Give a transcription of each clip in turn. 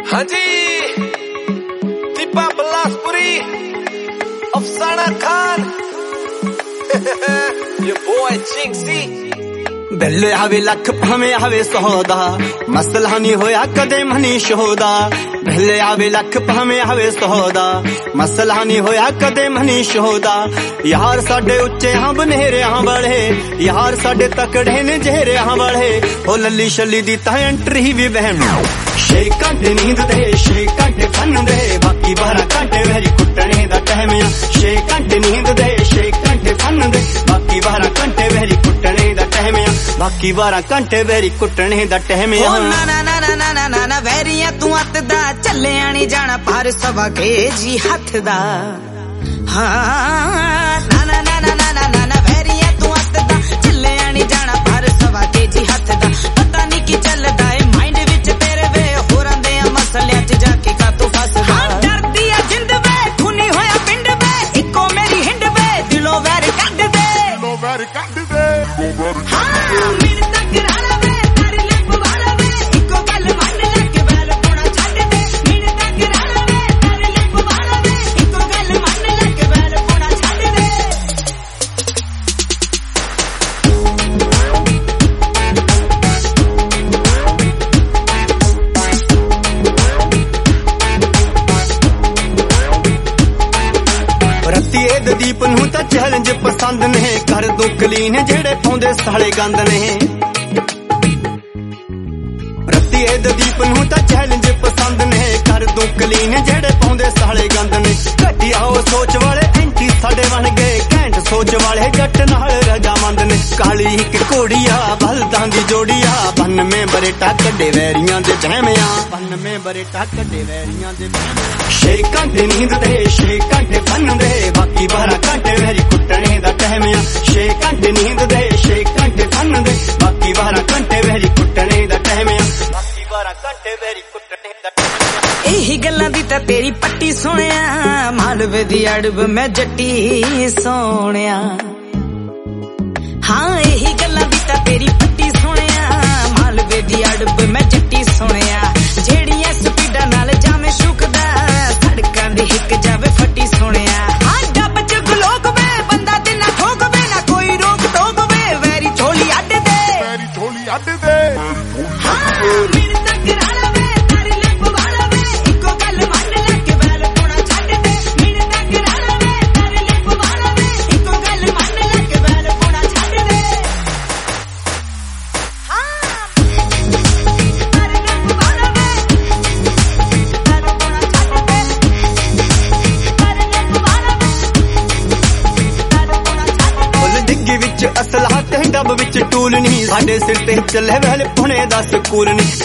हाँ जी, दीपा बिलासपुरी, अफसाना Khan, your boy Jinxie। बिल्ले आवे लख भावे आवे सौदा, मसला नहीं होया कदे मनीष होदा। बिल्ले आवे लख भावे आवे सौदा, मसला नहीं होया कदे मनीष होदा। यार साडे उच्चे हाँ बनेरे हाँ बड़े, यार साडे तकड़े ने जेरे हाँ बड़े। हो लली शली दी ता एंट्री भी बहन, 6 घंटे नींद दे 6 घंटे फन दे, बाकी 12 घंटे वेरी कुटने दा टाइम आ। 6 घंटे नींद दे 6 घंटे फन दे, बाकी 12 घंटे वेरी कुटने दा टाइम आ। बाकी 12 घंटे वेरी कुटने दा टाइम आ। ना ना ना ना ना ना ना ना वैरिया तू हथ दा, चले आनी जाना पर सवा के जी हथ दा। हाँ ना ना ना ना ना ना ना वैरिया तू हथ दा, चले आनी जाना पर सवा के जी हथ दा। पता नहीं की चलदा है माइंड विच तेरे वे, होरां दे मसलियां च जाके का तू फसदा। हाँ डरदी है जिंद वे, खूनी होया पिंड वे, इको मेरी हिंड वे, दिलों वैर कढ दे, दिलों वैर कढ दे। हाँ मेरे तक राणा वे, तारी लिप वाला वे, इको गल मन लग बैल पुणा छड्ड दे। मेरे तक राणा वे, तारी लिप वाला वे, इको गल मन लग बैल पुणा छड्ड दे। रत्ती दीप नूं तां चैलेंज पसंद ने, कर दूं क्लीन जेड़े पाउंदे साले गंद ने। रत्ती दीप नूं तां चैलेंज पसंद ने, कर दूं क्लीन जेड़े पाउंदे साले गंद ने। घटिया ओ सोच वाले एंटी साडे बन गए, घैंट सोच वाले जट नाल रजामंद ने। काली इक घोड़िया बलदां दी जोड़िया, 92 बरेटा कड्डे वैरियां दे बहमिया, 92 बरेटा कड्डे वैरियां दे बहमिया। 6 घंटे नींद दे 6 घंटे फन दे, बाकी 12 घंटे वेरी कुटने दा टाइम आ। 6 घंटे नींद दे 6 घंटे फन दे, बाकी 12 घंटे वेरी कुटने दा टाइम आ। बाकी 12 घंटे वेरी कुटने दा टाइम आ। यही गल्लां दी तां तेरी पट्टी सोहणिया, मालवे दी अड़ब मैं जट्टी सोहणिया। हाँ यही गल्लां दी तां तेरी पट्टी सोहणिया, मालवे दी अड़ब मैं जट्टी सोहणिया। जेड़ियां स्पीडां नाल जामे शुकदा, सड़कां दी हिक जावे फटी सोहणिया। हाँ डब च गलोक वे, बंदा ते ना ठोक वे, ना कोई रोक टोक वे, वैरी झोली अड्ड दे, वैरी झोली अड्ड दे। हाँ मेरे तक राणा वे, तारी लिप वाला वे, इको गल मन लग बैल पुणा छड्ड दे। मेरे तक राणा वे, तारी लिप वाला वे, इको गल मन लग बैल पुणा छड्ड दे। हाँ तारी लिप वाला वे, बैल पुणा छड्ड दे। तारी लिप वाला वे, बैल पुणा छड्ड दे। फुल डिग्गी विच असला ते डब विच टूल नहीं, साडे सिर ते चले वैल पुणे दा स्कूल नहीं।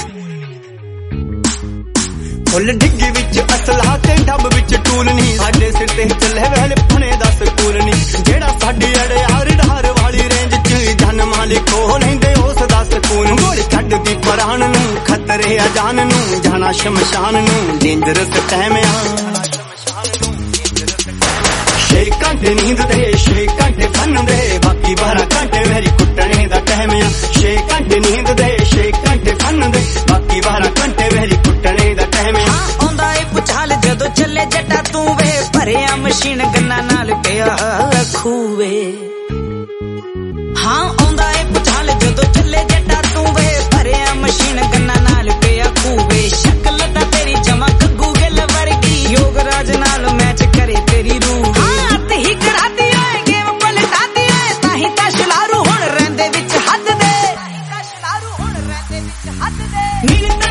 फुल डिग्गी विच असला ते डब विच टूल नहीं, साडे सिर ते चले वैल पुणे दा स्कूल नहीं। जेड़ा साडी अड़े यार डार वाली रेंज च जन मालिक हो लैंदे उस दा सकून। गोली कड्ड दी परान नूं, खतरे अजान नूं, जाना शमशान नूं, डेंजरस टाइम आ। 6 घंटे नींद दे 6 घंटे फन दे, बाकी 12 घंटे वेरी कुटने दा टाइम आ। 6 घंटे नींद दे 6 घंटे फन दे, बाकी 12 घंटे वेरी कुटने दा टाइम आ। आंदा ए पुछाल जदों चले जट्टा तू वे, भरिया मशीन गन्ना नाल पिया खूवे। हाँ आंदा ए पुछाल जदों चले जट्टा तू वे, भरिया मशीन गन्ना नाल पिया खूवे। शक्ल दा तेरी जमा कग्गू गिल वर्गी, योगराज नाल मैच करे तेरी रूह। हाँ ते ही कराती है गेम पलटाती है, ताही ता शलारू हुण रैंदे विच हद दे, ताही ता शलारू हुण रैंदे विच हद दे।